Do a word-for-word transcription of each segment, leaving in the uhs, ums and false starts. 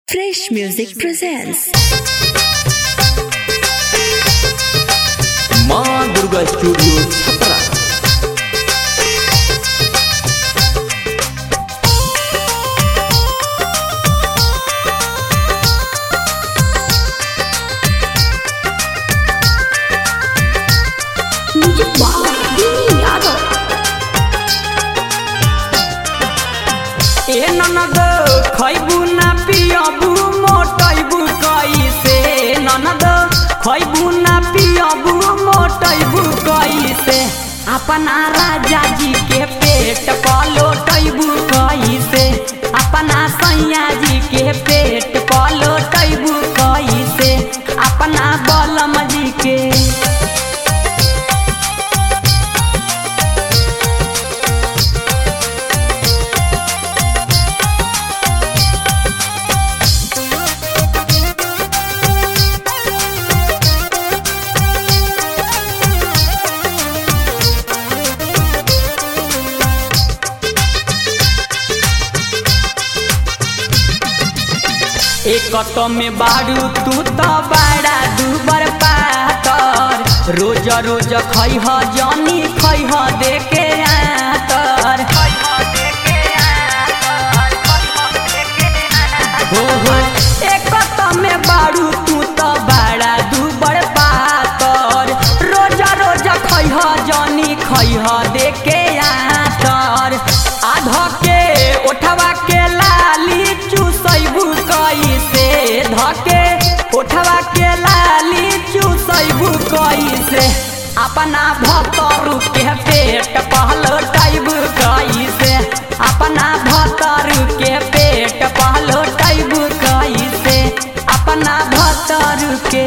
Fresh Music presents माँ Durga studio Chhapra. ए ननद खैबू ना पियबू मोटैबू कैसे, ननद खैबू ना पियबू मोटैबू कैसे, अपना राजा जी के पेट पलोटैबू कैसे, अपना सैया जी के पेट पलोटैबू कैसे, अपना बलम जी के। एक तो में बारू तू तो बड़ा दूबर पातर, रोज रोज खैह जानी खैह देके आतर हो हो। एक तो में बारू तू तो बड़ा दूबर पातर, रोज रोज खैह जानी खैह देके आतर, आधा के उठवा के लाली चूसैबू कैसे, धके उठवा के लाली चूसैबू कैसे, अपना भतरू के पेट पहलोटैबू कैसे, अपना भतरू के पेट पहलोटैबू कैसे, अपना भतरू के।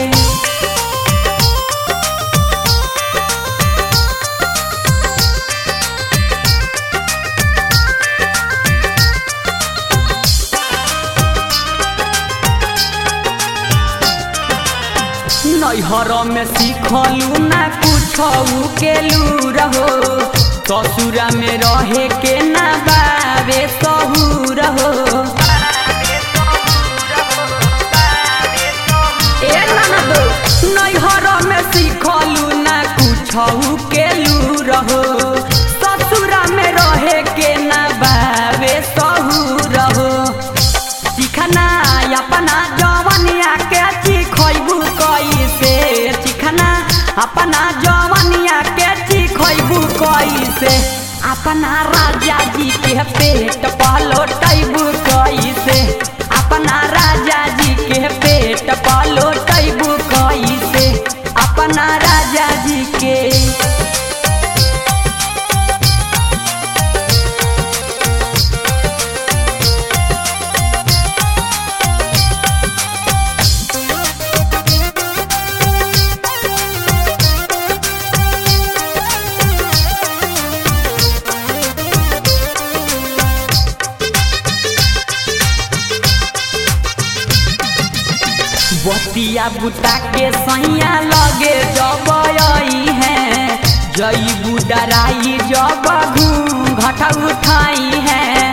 नैहर में सीखलू ना कुछ केलू रहो, ससुरा में रहे के ना बाबे सहू रहो। ए ननद नैहर में सीखलू ना कुछ केलू रहो, ससुरा में रहे के ना बाबे सहू रहो, सिखना अपना जवनिया के चिखैबू कैसे, चिखना अपना जवनिया के चिखैबू कैसे, अपना राजा जी के पेट पलोटैबू कैसे, अपना राजा जी के पेट पलोटैबू कैसे, अपना राजा जी के। बतिया बुता के सैया लगे जब आई है, जईबू डराई जब घूंघट उठाई है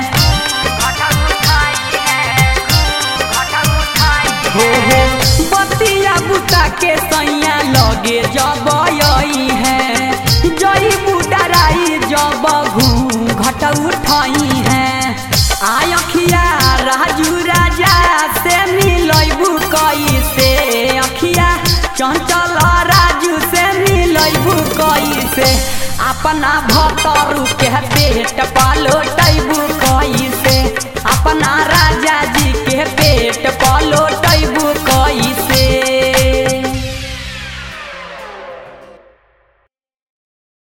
हो हो। बतिया बुता के सैया लगे जब आई है, जईबू डराई जब घूंघट उठाई है, आखिया राजू राजा से मिलैबू कैसे, अखिया चंचल राजू से मिलैबू कैसे, अपना भतरू के पेट पालो